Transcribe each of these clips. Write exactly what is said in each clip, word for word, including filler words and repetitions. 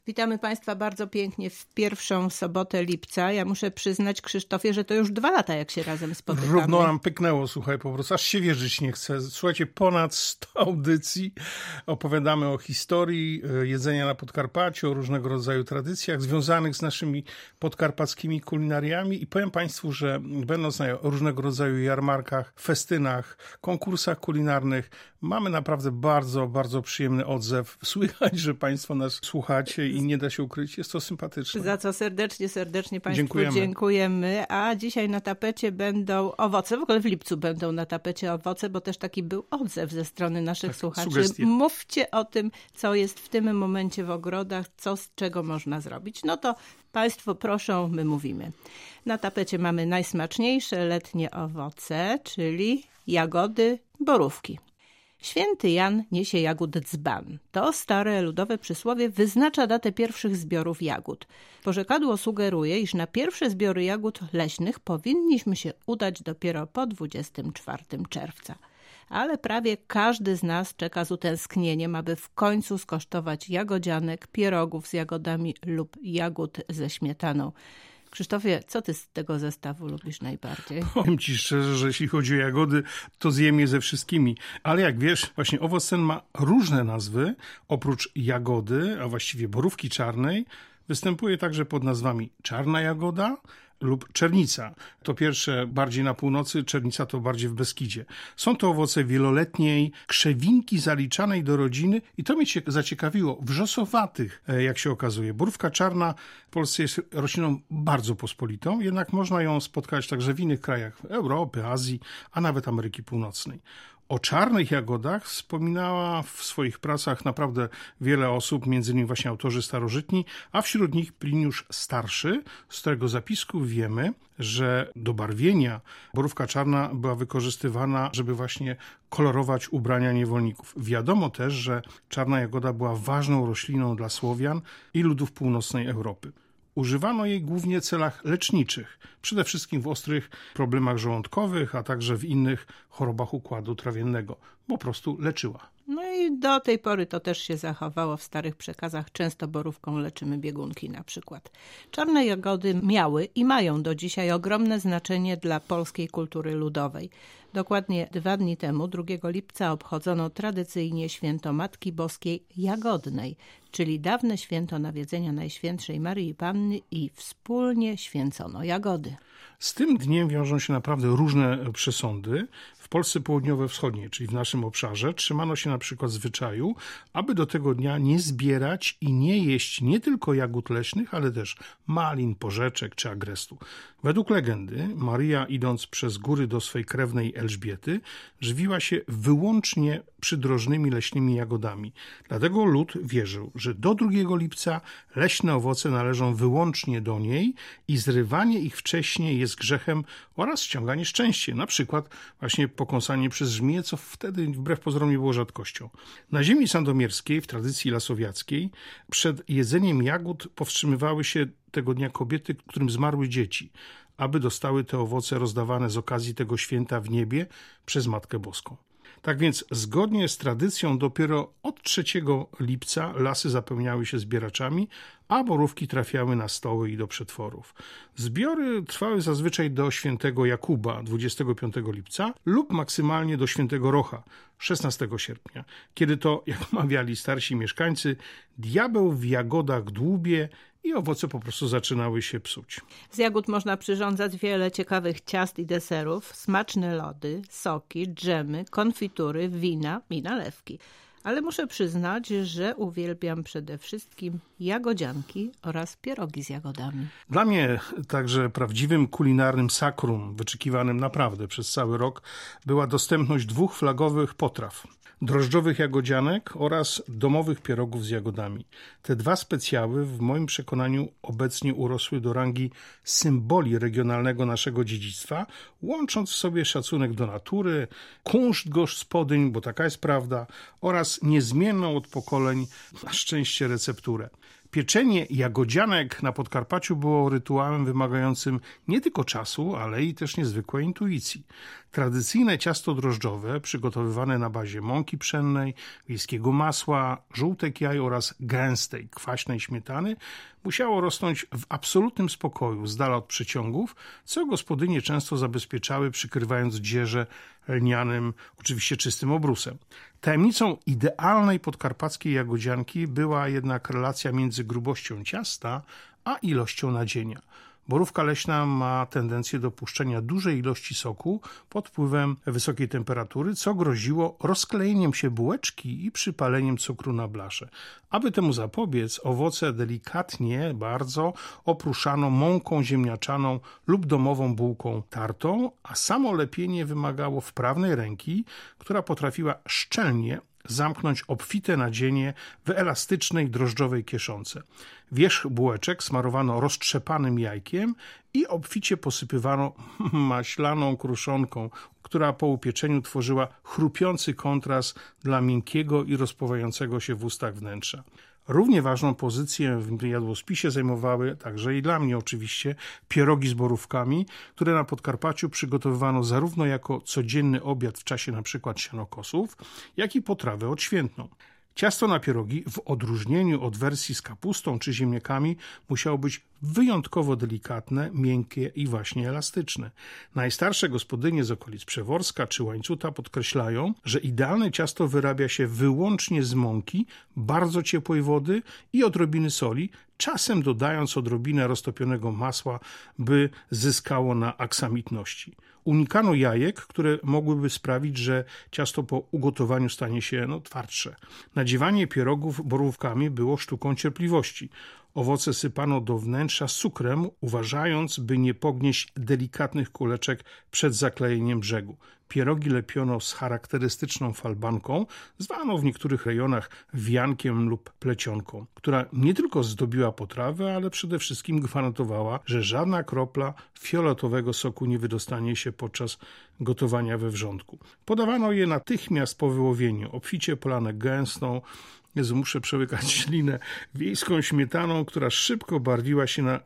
Witamy Państwa bardzo pięknie w pierwszą sobotę lipca. Ja muszę przyznać, Krzysztofie, że to już dwa lata, jak się razem spotykamy. Równo nam pyknęło, słuchaj, po prostu aż się wierzyć nie chce. Słuchajcie, ponad sto audycji opowiadamy o historii jedzenia na Podkarpaciu, o różnego rodzaju tradycjach związanych z naszymi podkarpackimi kulinariami i powiem Państwu, że będąc na różnego rodzaju jarmarkach, festynach, konkursach kulinarnych, mamy naprawdę bardzo, bardzo przyjemny odzew. Słychać, że Państwo nas słuchacie i nie da się ukryć, jest to sympatyczne. Za co serdecznie, serdecznie Państwu dziękujemy. dziękujemy. A dzisiaj na tapecie będą owoce, w ogóle w lipcu będą na tapecie owoce, bo też taki był odzew ze strony naszych tak, słuchaczy. sugestie. Mówcie o tym, co jest w tym momencie w ogrodach, co z czego można zrobić. No to Państwo proszą, my mówimy. Na tapecie mamy najsmaczniejsze letnie owoce, czyli jagody, borówki. Święty Jan niesie jagód dzban. To stare ludowe przysłowie wyznacza datę pierwszych zbiorów jagód. Porzekadło sugeruje, iż na pierwsze zbiory jagód leśnych powinniśmy się udać dopiero po dwudziestego czwartego czerwca. Ale prawie każdy z nas czeka z utęsknieniem, aby w końcu skosztować jagodzianek, pierogów z jagodami lub jagód ze śmietaną. Krzysztofie, co ty z tego zestawu lubisz najbardziej? Powiem ci szczerze, że jeśli chodzi o jagody, to zjem je ze wszystkimi. Ale jak wiesz, właśnie owoc ten ma różne nazwy. Oprócz jagody, a właściwie borówki czarnej, występuje także pod nazwami czarna jagoda lub czernica. To pierwsze bardziej na północy, czernica to bardziej w Beskidzie. Są to owoce wieloletniej krzewinki zaliczanej do rodziny i to mnie się zaciekawiło, wrzosowatych, jak się okazuje. Borówka czarna w Polsce jest rośliną bardzo pospolitą, jednak można ją spotkać także w innych krajach Europy, Azji, a nawet Ameryki Północnej. O czarnych jagodach wspominała w swoich pracach naprawdę wiele osób, między innymi właśnie autorzy starożytni, a wśród nich Pliniusz Starszy, z którego zapisków wiemy, że do barwienia borówka czarna była wykorzystywana, żeby właśnie kolorować ubrania niewolników. Wiadomo też, że czarna jagoda była ważną rośliną dla Słowian i ludów północnej Europy. Używano jej głównie w celach leczniczych, przede wszystkim w ostrych problemach żołądkowych, a także w innych chorobach układu trawiennego. Po prostu leczyła. No i do tej pory to też się zachowało w starych przekazach. Często borówką leczymy biegunki na przykład. Czarne jagody miały i mają do dzisiaj ogromne znaczenie dla polskiej kultury ludowej. Dokładnie dwa dni temu, drugiego lipca, obchodzono tradycyjnie święto Matki Boskiej Jagodnej, czyli dawne święto nawiedzenia Najświętszej Maryi Panny i wspólnie święcono jagody. Z tym dniem wiążą się naprawdę różne przesądy. W Polsce południowo-wschodniej, czyli w naszym obszarze, trzymano się na przykład zwyczaju, aby do tego dnia nie zbierać i nie jeść nie tylko jagód leśnych, ale też malin, porzeczek czy agrestu. Według legendy Maryja, idąc przez góry do swej krewnej Elżbiety, żywiła się wyłącznie przydrożnymi leśnymi jagodami. Dlatego lud wierzył, że do drugiego lipca leśne owoce należą wyłącznie do niej i zrywanie ich wcześniej jest grzechem oraz ściąganie szczęścia. Na przykład właśnie pokąsanie przez żmiję, co wtedy wbrew pozorom nie było rzadkością. Na ziemi sandomierskiej, w tradycji lasowiackiej, przed jedzeniem jagód powstrzymywały się tego dnia kobiety, którym zmarły dzieci, aby dostały te owoce rozdawane z okazji tego święta w niebie przez Matkę Boską. Tak więc zgodnie z tradycją dopiero od trzeciego lipca lasy zapełniały się zbieraczami, a borówki trafiały na stoły i do przetworów. Zbiory trwały zazwyczaj do świętego Jakuba dwudziestego piątego lipca lub maksymalnie do świętego Rocha szesnastego sierpnia, kiedy to, jak mawiali starsi mieszkańcy, diabeł w jagodach dłubie i owoce po prostu zaczynały się psuć. Z jagód można przyrządzać wiele ciekawych ciast i deserów, smaczne lody, soki, dżemy, konfitury, wina i nalewki. Ale muszę przyznać, że uwielbiam przede wszystkim jagodzianki oraz pierogi z jagodami. Dla mnie także prawdziwym kulinarnym sakrum, wyczekiwanym naprawdę przez cały rok, była dostępność dwóch flagowych potraw. Drożdżowych jagodzianek oraz domowych pierogów z jagodami. Te dwa specjały w moim przekonaniu obecnie urosły do rangi symboli regionalnego naszego dziedzictwa, łącząc w sobie szacunek do natury, kunszt gospodyń, bo taka jest prawda, oraz niezmienną od pokoleń, na szczęście, recepturę. Pieczenie jagodzianek na Podkarpaciu było rytuałem wymagającym nie tylko czasu, ale i też niezwykłej intuicji. Tradycyjne ciasto drożdżowe, przygotowywane na bazie mąki pszennej, wiejskiego masła, żółtek jaj oraz gęstej, kwaśnej śmietany, musiało rosnąć w absolutnym spokoju, z dala od przeciągów, co gospodynie często zabezpieczały, przykrywając dzieże lnianym, oczywiście czystym obrusem. Tajemnicą idealnej podkarpackiej jagodzianki była jednak relacja między grubością ciasta a ilością nadzienia. Borówka leśna ma tendencję do puszczenia dużej ilości soku pod wpływem wysokiej temperatury, co groziło rozklejeniem się bułeczki i przypaleniem cukru na blaszę. Aby temu zapobiec, owoce delikatnie bardzo opruszano mąką ziemniaczaną lub domową bułką tartą, a samo lepienie wymagało wprawnej ręki, która potrafiła szczelnie zamknąć obfite nadzienie w elastycznej drożdżowej kieszonce. Wierzch bułeczek smarowano roztrzepanym jajkiem i obficie posypywano maślaną kruszonką, która po upieczeniu tworzyła chrupiący kontrast dla miękkiego i rozpływającego się w ustach wnętrza. Równie ważną pozycję w jadłospisie zajmowały, także i dla mnie oczywiście, pierogi z borówkami, które na Podkarpaciu przygotowywano zarówno jako codzienny obiad w czasie np. sianokosów, jak i potrawę odświętną. Ciasto na pierogi, w odróżnieniu od wersji z kapustą czy ziemniakami, musiało być wyjątkowo delikatne, miękkie i właśnie elastyczne. Najstarsze gospodynie z okolic Przeworska czy Łańcuta podkreślają, że idealne ciasto wyrabia się wyłącznie z mąki, bardzo ciepłej wody i odrobiny soli, czasem dodając odrobinę roztopionego masła, by zyskało na aksamitności. Unikano jajek, które mogłyby sprawić, że ciasto po ugotowaniu stanie się no, twardsze. Nadziewanie pierogów borówkami było sztuką cierpliwości. Owoce sypano do wnętrza cukrem, uważając, by nie pognieść delikatnych kuleczek przed zaklejeniem brzegu. Pierogi lepiono z charakterystyczną falbanką, zwaną w niektórych rejonach wiankiem lub plecionką, która nie tylko zdobiła potrawę, ale przede wszystkim gwarantowała, że żadna kropla fioletowego soku nie wydostanie się podczas gotowania we wrzątku. Podawano je natychmiast po wyłowieniu, obficie polane gęstą, Jezu, muszę przełykać ślinę, wiejską śmietaną, która szybko barwiła się na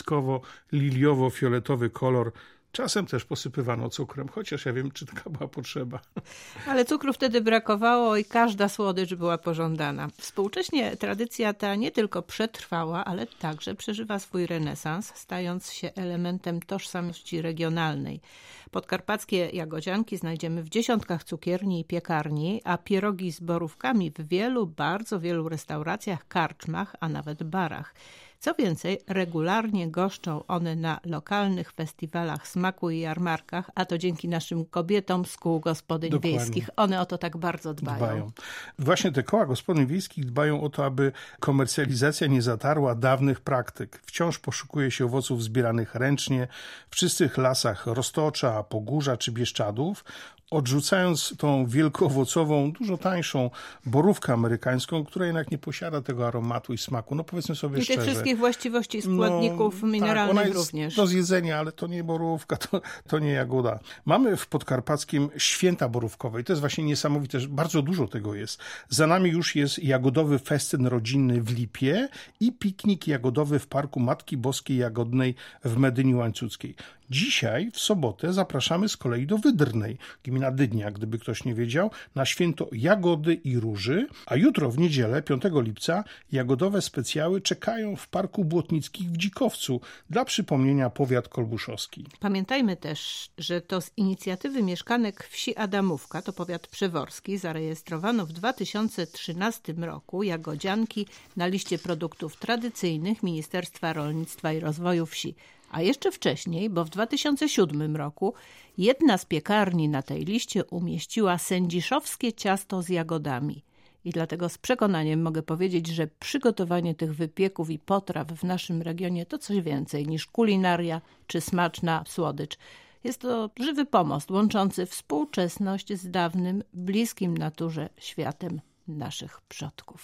zjawiskowo-liliowo-fioletowy kolor. Czasem też posypywano cukrem, chociaż ja wiem, czy taka była potrzeba. Ale cukru wtedy brakowało i każda słodycz była pożądana. Współcześnie tradycja ta nie tylko przetrwała, ale także przeżywa swój renesans, stając się elementem tożsamości regionalnej. Podkarpackie jagodzianki znajdziemy w dziesiątkach cukierni i piekarni, a pierogi z borówkami w wielu, bardzo wielu restauracjach, karczmach, a nawet barach. Co więcej, regularnie goszczą one na lokalnych festiwalach smaku i jarmarkach, a to dzięki naszym kobietom z kół gospodyń Dokładnie. wiejskich. One o to tak bardzo dbają. dbają. Właśnie te koła gospodyń wiejskich dbają o to, aby komercjalizacja nie zatarła dawnych praktyk. Wciąż poszukuje się owoców zbieranych ręcznie w czystych lasach Roztocza, Pogórza czy Bieszczadów, odrzucając tą wielkoowocową, dużo tańszą borówkę amerykańską, która jednak nie posiada tego aromatu i smaku. No powiedzmy sobie I szczerze. tych wszystkich właściwości składników no, mineralnych tak, ona jest również. do zjedzenia, ale to nie borówka, to, to nie jagoda. Mamy w Podkarpackim święta borówkowe i to jest właśnie niesamowite, że bardzo dużo tego jest. Za nami już jest jagodowy festyn rodzinny w Lipie i piknik jagodowy w Parku Matki Boskiej Jagodnej w Medyni Łańcuckiej. Dzisiaj, w sobotę, zapraszamy z kolei do Wydrnej, gmina Dydnia, gdyby ktoś nie wiedział, na święto jagody i róży, a jutro w niedzielę, piątego lipca, jagodowe specjały czekają w Parku Błotnickich w Dzikowcu dla przypomnienia powiat kolbuszowski. Pamiętajmy też, że to z inicjatywy mieszkanek wsi Adamówka, to powiat przeworski, zarejestrowano w dwa tysiące trzynastym roku jagodzianki na liście produktów tradycyjnych Ministerstwa Rolnictwa i Rozwoju Wsi. A jeszcze wcześniej, bo w dwa tysiące siódmym roku, jedna z piekarni na tej liście umieściła sędziszowskie ciasto z jagodami. I dlatego z przekonaniem mogę powiedzieć, że przygotowanie tych wypieków i potraw w naszym regionie to coś więcej niż kulinaria czy smaczna słodycz. Jest to żywy pomost łączący współczesność z dawnym, bliskim naturze światem naszych przodków.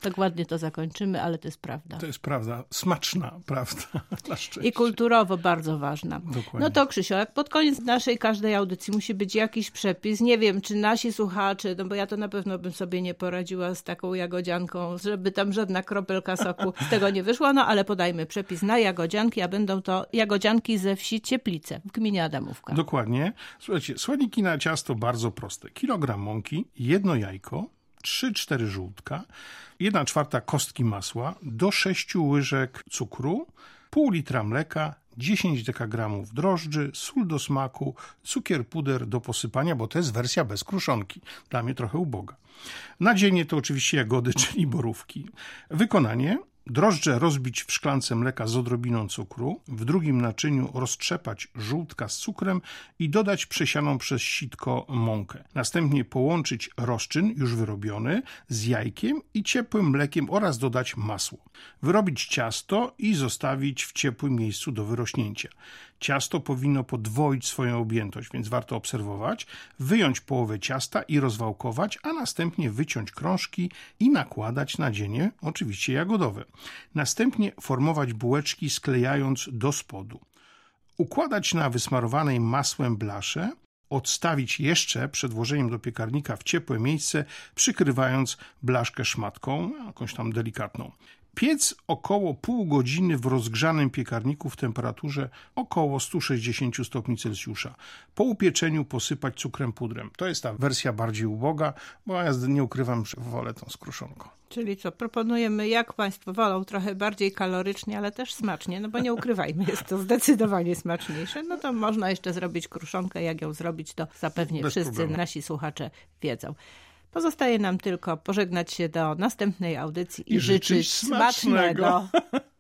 Tak ładnie to zakończymy, ale to jest prawda. To jest prawda, smaczna prawda. Na szczęście. I kulturowo bardzo ważna. Dokładnie. No to Krzysiu, jak pod koniec naszej każdej audycji musi być jakiś przepis, nie wiem, czy nasi słuchacze, no bo ja to na pewno bym sobie nie poradziła z taką jagodzianką, żeby tam żadna kropelka soku z tego nie wyszła, no ale podajmy przepis na jagodzianki, a będą to jagodzianki ze wsi Cieplice w gminie Adamówka. Dokładnie. Słuchajcie, składniki na ciasto bardzo proste. Kilogram mąki, jedno jajko, trzy cztery żółtka, jedna czwarta kostki masła, do sześciu łyżek cukru, pół litra mleka, dziesięć dekagramów drożdży, sól do smaku, cukier puder do posypania, bo to jest wersja bez kruszonki. Dla mnie trochę uboga. Nadzienie to oczywiście jagody, czyli borówki. Wykonanie. Drożdże rozbić w szklance mleka z odrobiną cukru, w drugim naczyniu roztrzepać żółtka z cukrem i dodać przesianą przez sitko mąkę. Następnie połączyć rozczyn już wyrobiony z jajkiem i ciepłym mlekiem oraz dodać masło. Wyrobić ciasto i zostawić w ciepłym miejscu do wyrośnięcia. Ciasto powinno podwoić swoją objętość, więc warto obserwować, wyjąć połowę ciasta i rozwałkować, a następnie wyciąć krążki i nakładać nadzienie, oczywiście jagodowe. Następnie formować bułeczki, sklejając do spodu. Układać na wysmarowanej masłem blasze, odstawić jeszcze przed włożeniem do piekarnika w ciepłe miejsce, przykrywając blaszkę szmatką, jakąś tam delikatną. Piec około pół godziny w rozgrzanym piekarniku w temperaturze około sto sześćdziesiąt stopni Celsjusza. Po upieczeniu posypać cukrem pudrem. To jest ta wersja bardziej uboga, bo ja nie ukrywam, że wolę tą z kruszonką. Czyli co, proponujemy, jak Państwo wolą, trochę bardziej kalorycznie, ale też smacznie, no bo nie ukrywajmy, jest to zdecydowanie smaczniejsze. No to można jeszcze zrobić kruszonkę, jak ją zrobić, to zapewnie Bez wszyscy problemu. nasi słuchacze wiedzą. Pozostaje nam tylko pożegnać się do następnej audycji i, I życzyć życzyć smacznego. smacznego.